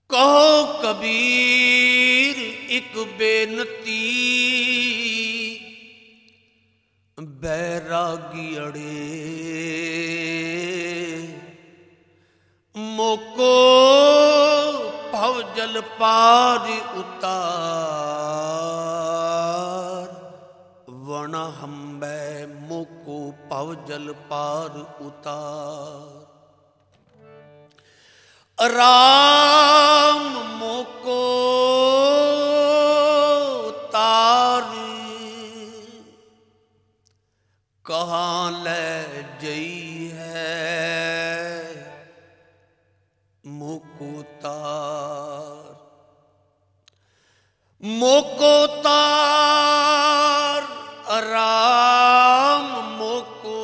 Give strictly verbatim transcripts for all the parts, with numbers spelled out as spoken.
कहो कबीर एक बेनती, बैरागी अड़े मोको भव जल पार उतार। वण हम्बै मोको भव जल पार उतार। राम मोको तार, कहाँ ले जई है मोको तार। मोको तार राम मोको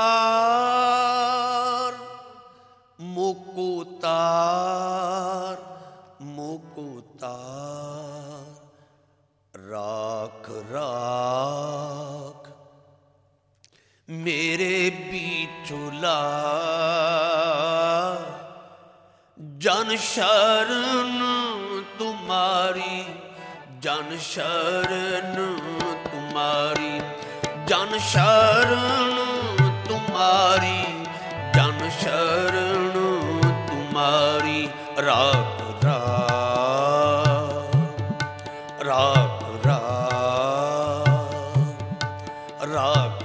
तार। मोको तार मोको तार। राख राख मेरे बिचुला, जन शरण तुम्हारी। जन शरण तुम्हारी। जन शरण तुम्हारी। जन शरण तुम्हारी। राख राख राख राख राख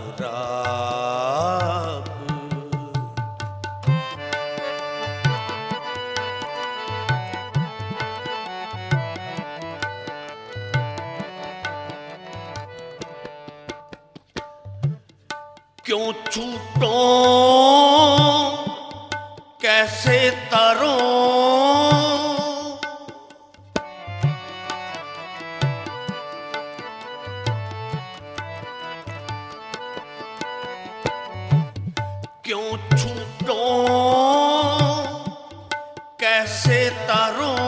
राख। क्यों छूटो कैसे तरों, क्यों छूटो कैसे तरों।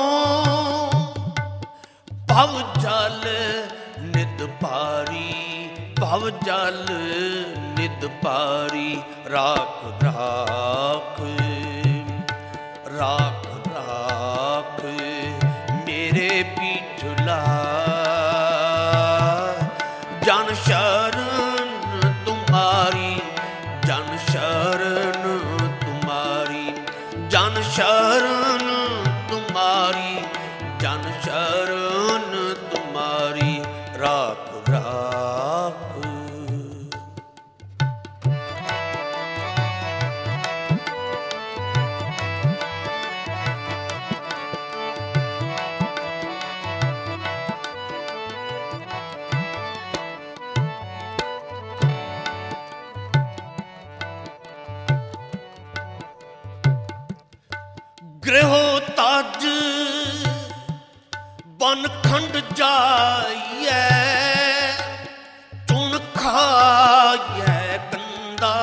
भव जल नित पारी। भव जल नित पारी। राख राख राख राख मेरे बिचुला, जन शरण तुम्हारी। जन शरण तुम्हारी। जन शरण तुम्हारी। जन शरण तुम्हारी। राख राख गृहो ताज बन खंड जाइए, चुन खाइए कंदा।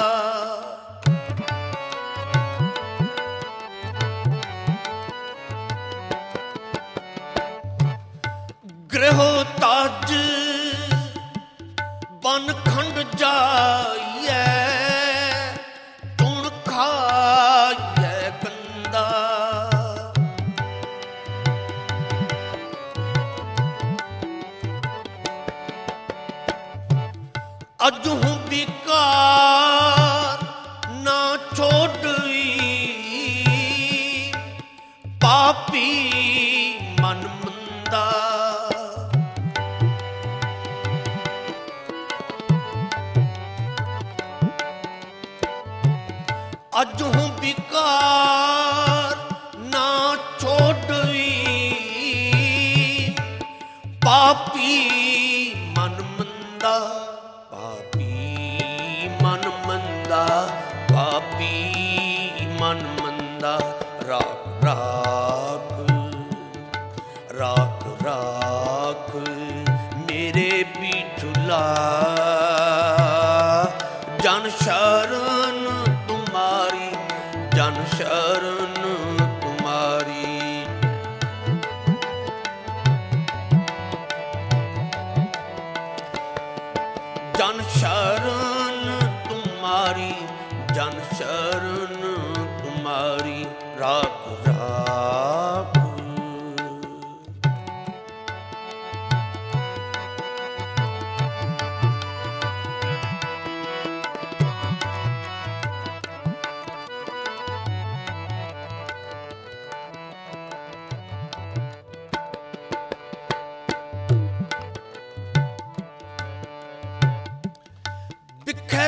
गृहो ताज बन खंड जाइए, चुन खाइए कंदा। अजहू बिकार ना छोड़ी, पापी मन मंदा। अजहू बिकार ना छोड़ी, पापी मन मंदा। पापी मन मंदा। पापी मन मंदा। राख राख राख राख मेरे बिचुला, जन शरण तुम्हारी। जन शरण तुम्हारी। जन शरण तुम्हारी। जन शरण तुम्हारी। राख राख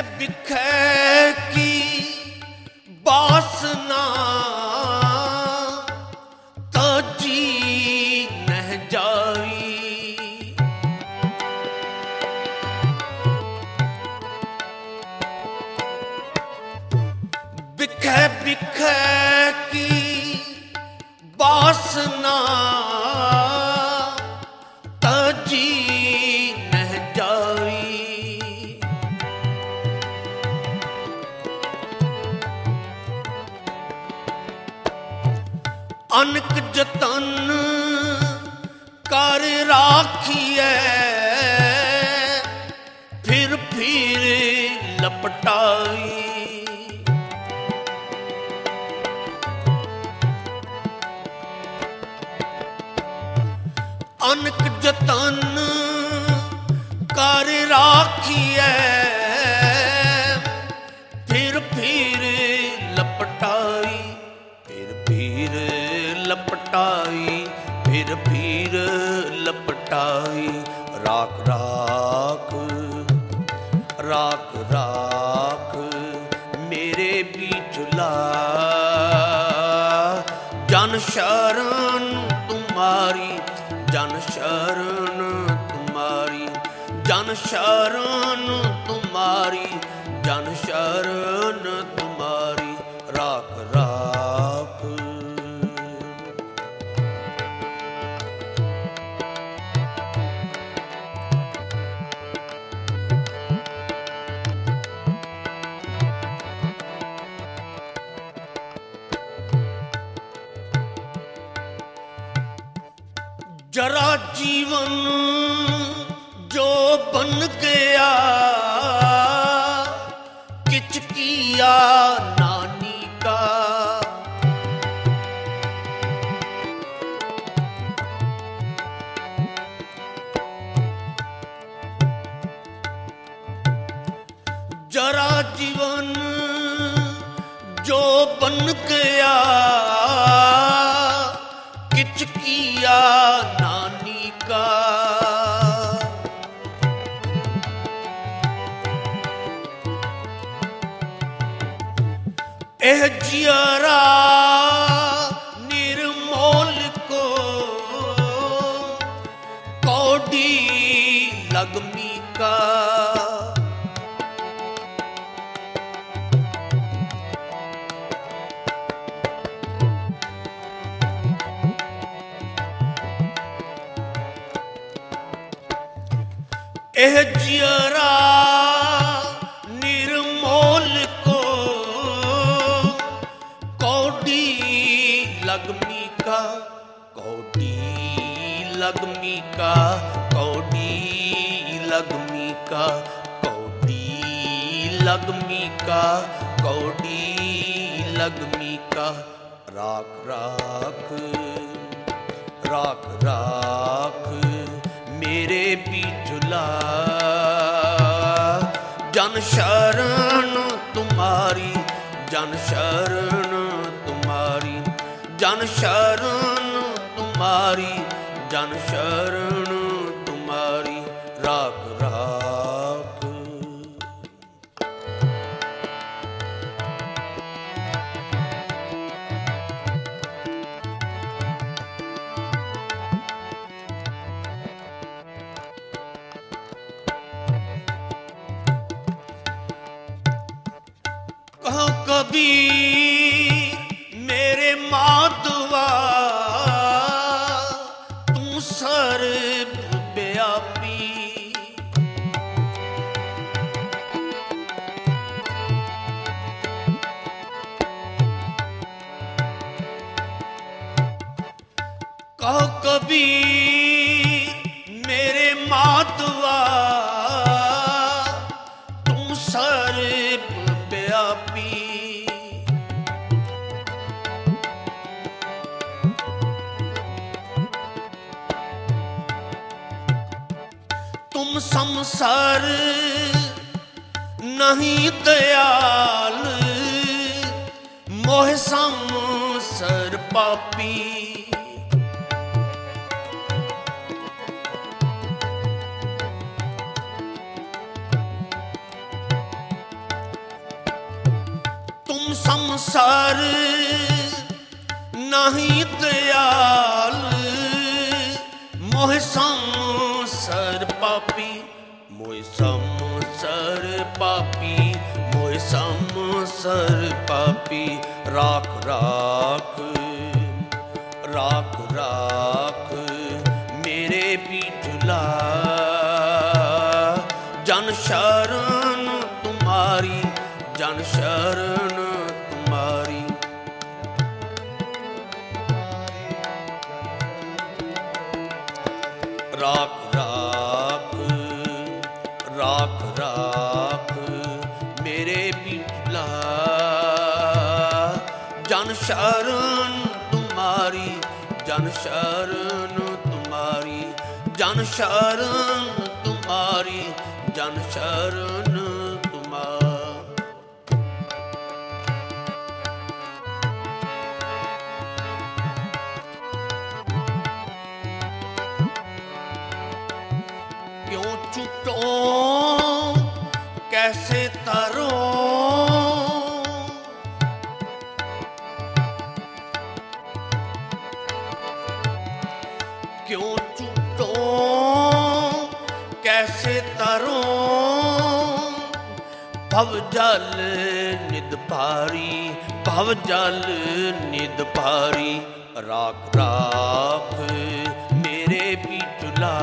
बिखै की वासना तजी नह जाई। बिखै बिखै की वासना तजी नह जाई। अनक जतन कर राखिए फिर फिर लपटाई। अनक जतन कर राखिए फिर फिर लपटाई। फिर फिर लपटाई फिर फिर लपटाई। राख राख राख राख मेरे बिचुला जन शरण तुम्हारी जन शरण तुम्हारी जन शरण तुम्हारी जन शरण तुम्हारी। राख राख जरा जीवन जो बन गया किच किया नानी का। जरा जीवन जो बन गया किच किया नानी का। एह जियरा निर्मोल को कौड़ी लगमी का। एह जियरा निर्मोल को कौड़ी लगमी का। कौड़ी लगमी का कौड़ी लगमी का कौड़ी लगमी का कौड़ी लगमी का। राख राख राख राख मेरे बिचुला जन शरण तुम्हारी जन शरण तुम्हारी जन शरण तुम्हारी जन शरण तुम्हारी। राख राख कहो कबीर मेरे माधवा तू सर्वव्यापी। कहो कबीर मेरे माधवा तू सर्वव्यापी। तुम संसार नहीं दयाल मोह संसार पापी। संसार नहीं दयाल, मोह संसार पापी, मोह संसार पापी, मोह संसार पापी। राख राख राख राख मेरे पीछुला, जन शरण तुम्हारी, जन शरण तुम्हारी। राख राख राख राख मेरे पीछुला, जन शरण तुम्हारी, जन शरण तुम्हारी, जन शरण तुम्हारी, जन शरण तुम्हारी। क्यों छूटो कैसे तरो, क्यों छूटो कैसे तरो, भव जल निद भारी, भव जल निद भारी। राख राख मेरे पीछुला,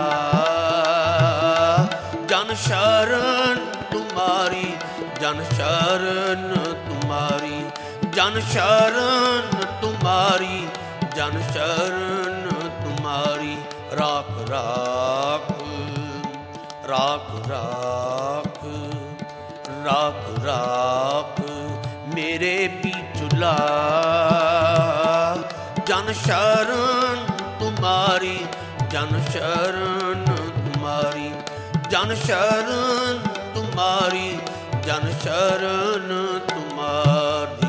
जन शरण तुम्हारी, जन शरण तुम्हारी, जन शरण तुम्हारी, जन शरण तुम्हारी। राख राख राख राख राख राख मेरे पीछुला, जन शरण तुम्हारी, जन शरण तुम्हारी, जन शरण तुम्हारी, जन शरण तुम्हारी।